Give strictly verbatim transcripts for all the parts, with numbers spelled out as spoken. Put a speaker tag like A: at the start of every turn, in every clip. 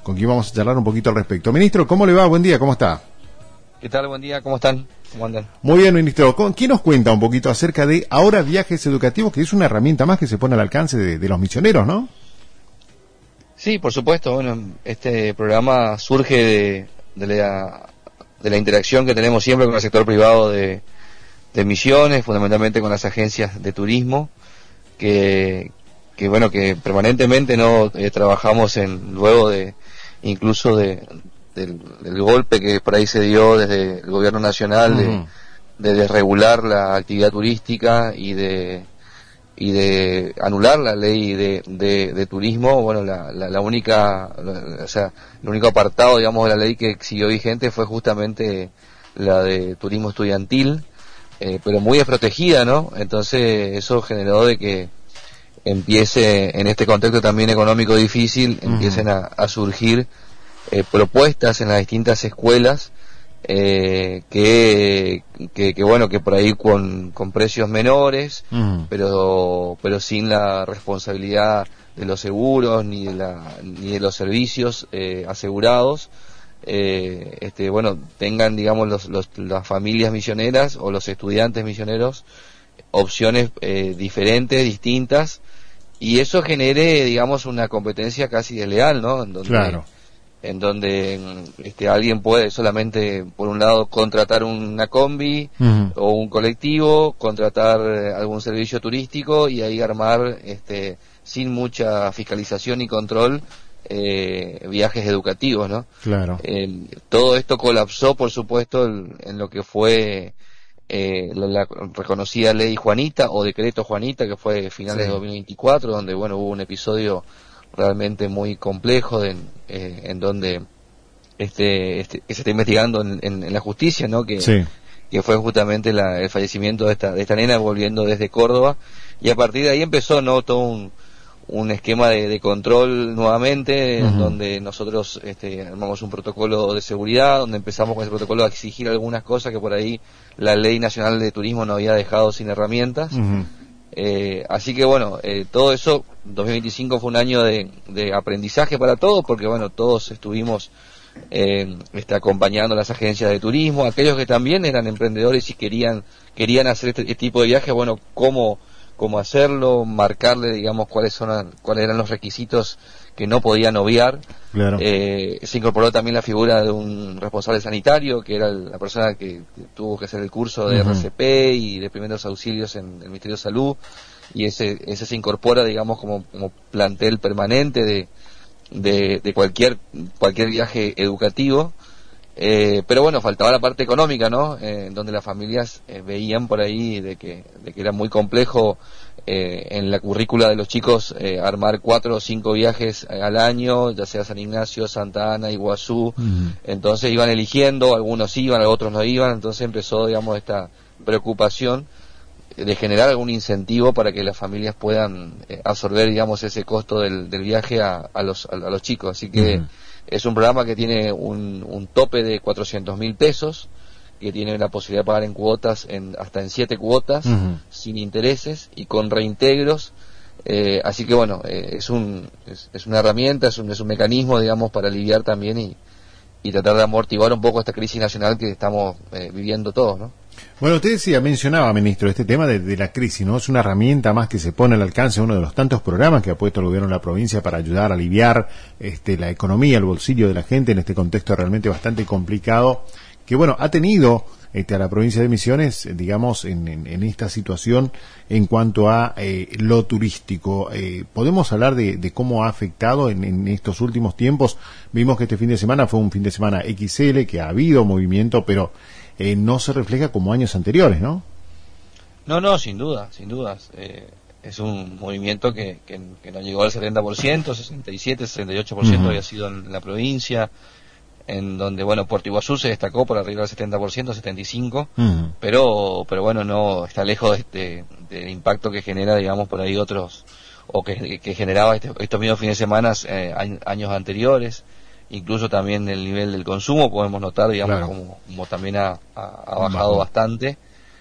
A: con quien vamos a charlar un poquito al respecto. Ministro, ¿cómo le va? Buen día, ¿cómo está?
B: ¿Qué tal? Buen día, ¿cómo están? ¿Cómo andan?
A: Muy bien, ministro. ¿Quién nos cuenta un poquito acerca de Ahora Viajes Educativos, que es una herramienta más que se pone al alcance de, de los misioneros, ¿no?
B: Sí, por supuesto. Bueno, este programa surge de, de, la, de la interacción que tenemos siempre con el sector privado de, de misiones, fundamentalmente con las agencias de turismo, que, que bueno, que permanentemente no eh, trabajamos en luego de incluso de Del, del golpe que por ahí se dio desde el gobierno nacional de, uh-huh. de desregular la actividad turística y de y de anular la ley de, de, de turismo. Bueno, la, la, la única la, o sea el único apartado, digamos, de la ley que siguió vigente fue justamente la de turismo estudiantil, eh, pero muy desprotegida, ¿no? Entonces eso generó de que empiece, en este contexto también económico difícil, uh-huh. empiecen a, a surgir Eh, propuestas en las distintas escuelas eh, que, que que bueno que por ahí con, con precios menores, uh-huh. pero pero sin la responsabilidad de los seguros ni de la ni de los servicios eh, asegurados, eh, este bueno tengan, digamos, los, los las familias misioneras o los estudiantes misioneros opciones eh, diferentes, distintas, y eso genere, digamos, una competencia casi desleal, ¿no? En donde,
A: claro.
B: en donde este alguien puede solamente, por un lado, contratar una combi uh-huh. o un colectivo, contratar algún servicio turístico y ahí armar este sin mucha fiscalización y control eh, viajes educativos, ¿no?
A: Claro.
B: Eh, todo esto colapsó, por supuesto, en, en lo que fue eh, la, la reconocida ley Juanita o decreto Juanita, que fue finales sí. de dos mil veinticuatro, donde bueno hubo un episodio realmente muy complejo de, eh, en donde este, este que se está investigando en, en, en la justicia, ¿no? Que,
A: sí.
B: que fue justamente la, el fallecimiento de esta de esta nena volviendo desde Córdoba, y a partir de ahí empezó, ¿no? todo un, un esquema de, de control nuevamente, uh-huh. en donde nosotros este, armamos un protocolo de seguridad, donde empezamos con ese protocolo a exigir algunas cosas que por ahí la Ley Nacional de Turismo nos había dejado sin herramientas. Uh-huh. Eh, así que bueno, eh, todo eso, dos mil veinticinco fue un año de, de aprendizaje para todos, porque bueno, todos estuvimos eh, este, acompañando a las agencias de turismo, aquellos que también eran emprendedores y querían querían hacer este, este tipo de viajes, bueno, cómo cómo hacerlo, marcarle, digamos, cuáles son cuáles eran los requisitos que no podían obviar.
A: Claro.
B: Eh, se incorporó también la figura de un responsable sanitario, que era la persona que tuvo que hacer el curso de uh-huh. R C P y de primeros auxilios en el Ministerio de Salud, y ese ese se incorpora, digamos, como, como plantel permanente de, de, de cualquier cualquier viaje educativo. Eh, pero bueno, faltaba la parte económica, ¿no? Eh, donde las familias eh, veían por ahí de que, de que era muy complejo eh, en la currícula de los chicos eh, armar cuatro o cinco viajes al año, ya sea San Ignacio, Santa Ana, Iguazú. Uh-huh. Entonces iban eligiendo, algunos iban, otros no iban, entonces empezó, digamos, esta preocupación de generar algún incentivo para que las familias puedan eh, absorber, digamos, ese costo del, del viaje a, a los a, a los chicos. Así que uh-huh. es un programa que tiene un, un tope de cuatrocientos mil pesos, que tiene la posibilidad de pagar en cuotas, en hasta en siete cuotas, uh-huh. sin intereses y con reintegros. Eh, así que bueno, eh, es un es, es una herramienta, es un, es un mecanismo, digamos, para aliviar también y, y tratar de amortiguar un poco esta crisis nacional que estamos eh, viviendo todos, ¿no?
A: Bueno, usted decía, mencionaba, ministro, este tema de, de la crisis, ¿no? Es una herramienta más que se pone al alcance de uno de los tantos programas que ha puesto el gobierno de la provincia para ayudar a aliviar este, la economía, el bolsillo de la gente en este contexto realmente bastante complicado, que bueno, ha tenido este, a la provincia de Misiones, digamos, en, en, en esta situación en cuanto a eh, lo turístico. Eh, ¿Podemos hablar de, de cómo ha afectado en, en estos últimos tiempos? Vimos que este fin de semana fue un fin de semana equis ele, que ha habido movimiento, pero Eh, no se refleja como años anteriores, ¿no?
B: No, no, sin duda, sin dudas. Eh, es un movimiento que, que, que no llegó al setenta por ciento, sesenta y siete, sesenta y ocho por ciento uh-huh. había sido en la provincia, en donde, bueno, Puerto Iguazú se destacó por arriba del setenta por ciento, setenta y cinco por ciento, uh-huh. pero pero bueno, no está lejos de, de, del impacto que genera, digamos, por ahí otros, o que, que generaba este, estos mismos fines de semana eh, años anteriores. Incluso también el nivel del consumo podemos notar, digamos, claro. como, como también ha, ha, ha bajado Bajo. bastante.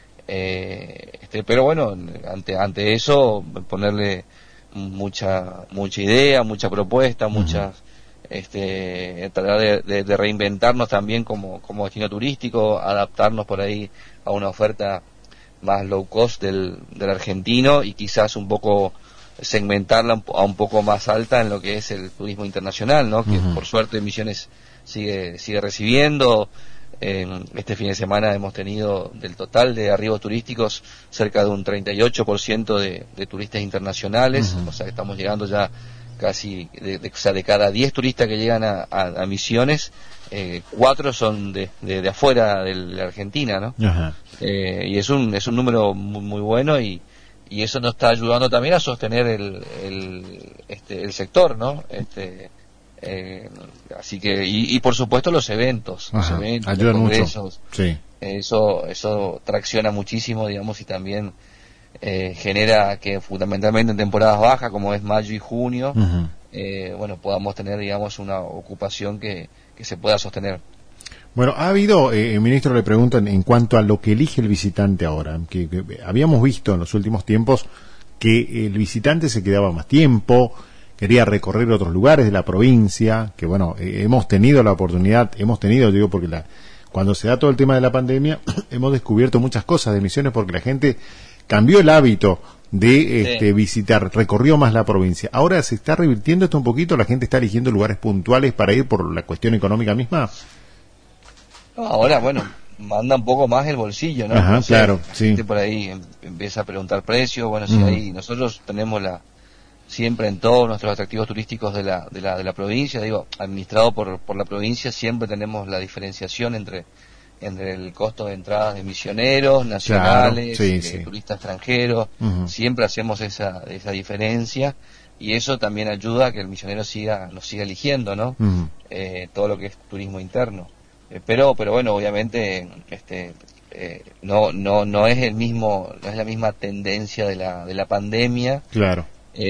B: Eh, este, pero bueno, ante ante eso ponerle mucha mucha idea, mucha propuesta, uh-huh. muchas este, tratar de, de, de reinventarnos también como, como destino turístico, adaptarnos por ahí a una oferta más low cost del, del argentino y quizás un poco segmentarla a un poco más alta en lo que es el turismo internacional, ¿no? Que uh-huh. por suerte Misiones sigue sigue recibiendo. Eh, este fin de semana hemos tenido del total de arribos turísticos cerca de un treinta y ocho por ciento de, de turistas internacionales, uh-huh. o sea que estamos llegando ya casi, de, de, o sea, de cada diez turistas que llegan a, a, a Misiones, eh, cuatro son de, de, de afuera de la Argentina, ¿no? Uh-huh. Eh, y es un es un número muy, muy bueno y y eso nos está ayudando también a sostener el el este el sector, ¿no? Este eh, así que y, y por supuesto los eventos,
A: Ajá,
B: los eventos,
A: ayudan
B: los congresos,
A: mucho. Sí.
B: Eso eso tracciona muchísimo, digamos, y también eh, genera que fundamentalmente en temporadas bajas como es mayo y junio, uh-huh. eh, bueno, podamos tener, digamos, una ocupación que que se pueda sostener.
A: Bueno, ha habido, eh, el ministro le pregunta en, en cuanto a lo que elige el visitante ahora, que, que habíamos visto en los últimos tiempos que el visitante se quedaba más tiempo, quería recorrer otros lugares de la provincia, que bueno, eh, hemos tenido la oportunidad, hemos tenido, digo, porque la, cuando se da todo el tema de la pandemia, hemos descubierto muchas cosas de Misiones porque la gente cambió el hábito de este, sí. visitar, recorrió más la provincia. Ahora se está revirtiendo esto un poquito, la gente está eligiendo lugares puntuales para ir por la cuestión económica misma.
B: Ahora, bueno, manda un poco más el bolsillo, ¿no?
A: Ajá,
B: no sé,
A: claro, sí.
B: Por ahí em, empieza a preguntar precios, bueno, si
A: uh-huh.
B: ahí nosotros tenemos la siempre en todos nuestros atractivos turísticos de la de la de la provincia, digo, administrado por por la provincia, siempre tenemos la diferenciación entre entre el costo de entradas de misioneros nacionales,
A: claro, sí,
B: de
A: sí.
B: turistas extranjeros, uh-huh. siempre hacemos esa esa diferencia y eso también ayuda a que el misionero siga nos siga eligiendo, ¿no? Uh-huh. Eh, todo lo que es turismo interno. Eh, pero pero bueno, obviamente este eh, no no no es el mismo no es la misma tendencia de la de la pandemia.
A: Claro.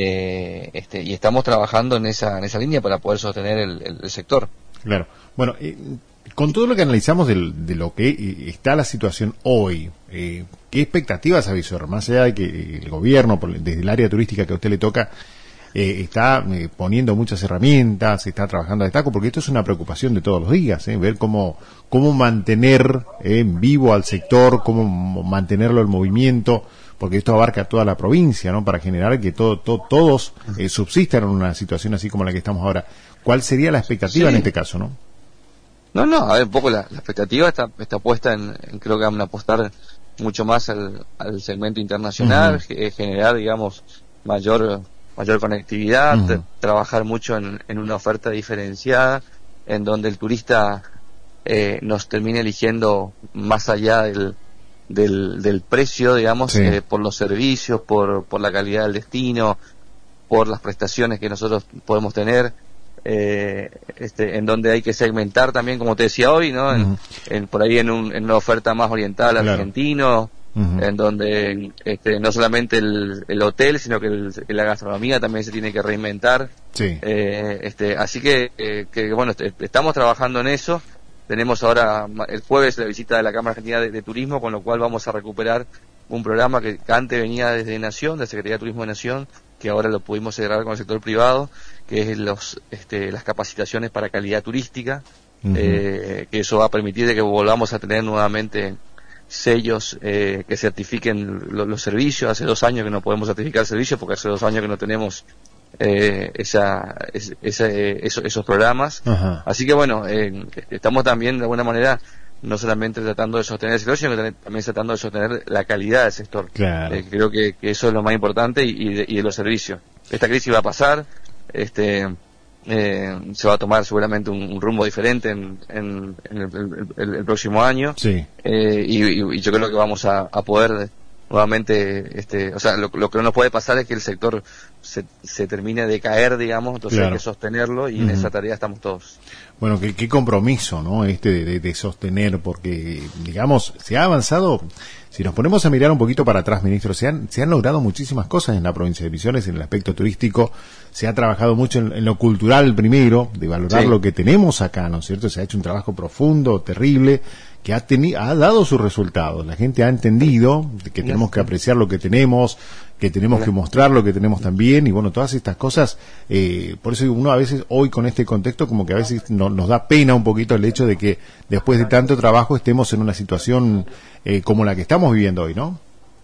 B: Eh, este y estamos trabajando en esa en esa línea para poder sostener el, el, el sector.
A: Claro. Bueno, eh, con todo lo que analizamos del, de lo que eh, está la situación hoy, eh, ¿qué expectativas avisor? Más allá de que el gobierno, por, desde el área turística que a usted le toca, Eh, está eh, poniendo muchas herramientas, está trabajando a destaco, porque esto es una preocupación de todos los días, eh, ver cómo cómo mantener eh, vivo al sector, cómo mantenerlo en movimiento, porque esto abarca toda la provincia, ¿no? Para generar que todo, todo todos eh, subsistan en una situación así como la que estamos ahora. ¿Cuál sería la expectativa sí. en este caso, no?
B: No, no, a ver, un poco la, la expectativa está está puesta en, en, creo que van a apostar mucho más al, al segmento internacional, uh-huh. eh, generar, digamos, mayor mayor conectividad, uh-huh. t- trabajar mucho en, en una oferta diferenciada, en donde el turista eh, nos termine eligiendo más allá del del, del precio, digamos, sí. eh, por los servicios, por por la calidad del destino, por las prestaciones que nosotros podemos tener, eh, este, en donde hay que segmentar también, como te decía hoy, ¿no? Uh-huh. En, en, por ahí en, un, en una oferta más oriental al claro. argentino, uh-huh. en donde este, no solamente el, el hotel, sino que, el, que la gastronomía también se tiene que reinventar.
A: Sí.
B: Eh, este, así que, eh, que bueno, est- estamos trabajando en eso. Tenemos ahora el jueves la visita de la Cámara Argentina de, de Turismo, con lo cual vamos a recuperar un programa que, que antes venía desde Nación, de Secretaría de Turismo de Nación, que ahora lo pudimos cerrar con el sector privado, que es los, este, las capacitaciones para calidad turística, uh-huh. eh, que eso va a permitir de que volvamos a tener nuevamente sellos eh, que certifiquen lo, los servicios. Hace dos años que no podemos certificar servicios porque hace dos años que no tenemos eh, esa, es, esa, eh, esos, esos programas. Uh-huh. Así que bueno, eh, estamos también de alguna manera no solamente tratando de sostener el sector, sino que también tratando de sostener la calidad del sector.
A: Claro.
B: Eh, creo que, que eso es lo más importante y, y, de, y de los servicios. Esta crisis va a pasar, este eh, se va a tomar seguramente un, un rumbo diferente en, en, en el, el, el, el próximo año.
A: Sí.
B: Eh, y, y, y yo creo que vamos a, a poder nuevamente, este, o sea, lo, lo que no nos puede pasar es que el sector se, se termine de caer, digamos, entonces claro. hay que sostenerlo y uh-huh. en esa tarea estamos todos.
A: Bueno, qué, qué compromiso, ¿no? Este de, de, de sostener, porque, digamos, se ha avanzado. Si nos ponemos a mirar un poquito para atrás, ministro, se han, se han logrado muchísimas cosas en la provincia de Misiones, en el aspecto turístico. Se ha trabajado mucho en, en lo cultural primero, de valorar sí. lo que tenemos acá, ¿no es cierto? Se ha hecho un trabajo profundo, terrible, que ha, teni- ha dado sus resultados. La gente ha entendido que tenemos que apreciar lo que tenemos, que tenemos que mostrar lo que tenemos también, y bueno, todas estas cosas, eh, por eso uno a veces, hoy con este contexto, como que a veces no, nos da pena un poquito el hecho de que después de tanto trabajo estemos en una situación eh, como la que estamos viviendo hoy, ¿no?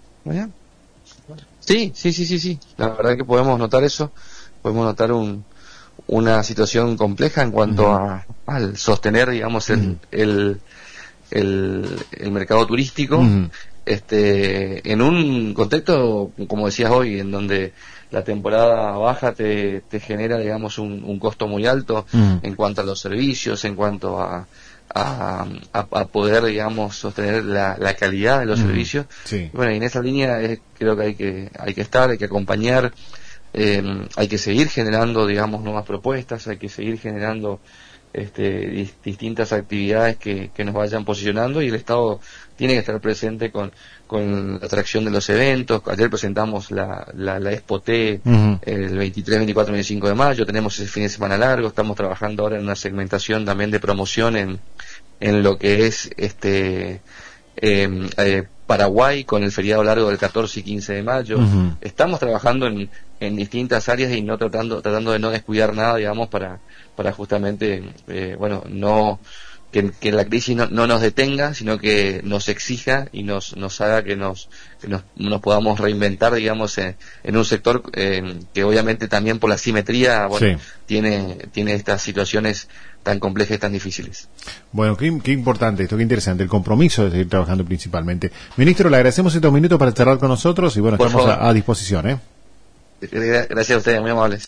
B: Sí, sí, sí, sí, sí, la verdad que podemos notar eso, podemos notar un, una situación compleja en cuanto uh-huh. a al sostener, digamos, el, uh-huh. el, el, el mercado turístico, uh-huh. este en un contexto, como decías hoy, en donde la temporada baja te, te genera, digamos, un, un costo muy alto uh-huh. en cuanto a los servicios, en cuanto a a, a, a poder, digamos, sostener la, la calidad de los uh-huh. servicios. Sí. Bueno, y en esa línea es, creo que hay que hay que estar, hay que acompañar, eh, hay que seguir generando, digamos, nuevas propuestas, hay que seguir generando este, dis, distintas actividades que, que nos vayan posicionando, y el Estado tiene que estar presente con, con la atracción de los eventos. Ayer presentamos la, la, la Expo T uh-huh. el veintitrés, veinticuatro, veinticinco de mayo, tenemos ese fin de semana largo, estamos trabajando ahora en una segmentación también de promoción en, en lo que es este eh, eh, Paraguay, con el feriado largo del catorce y quince de mayo. Uh-huh. Estamos trabajando en, en distintas áreas y no tratando tratando de no descuidar nada, digamos, para para justamente eh, bueno, no que, que la crisis no, no nos detenga, sino que nos exija y nos nos haga que nos que nos, nos podamos reinventar, digamos, en, en un sector eh, que obviamente también por la simetría, bueno, sí. tiene tiene estas situaciones tan complejas y tan difíciles.
A: Bueno, qué, qué importante esto, qué interesante, el compromiso de seguir trabajando principalmente. Ministro, le agradecemos estos minutos para charlar con nosotros y bueno, por estamos a, a disposición, ¿eh?
B: Gracias a ustedes, muy amables.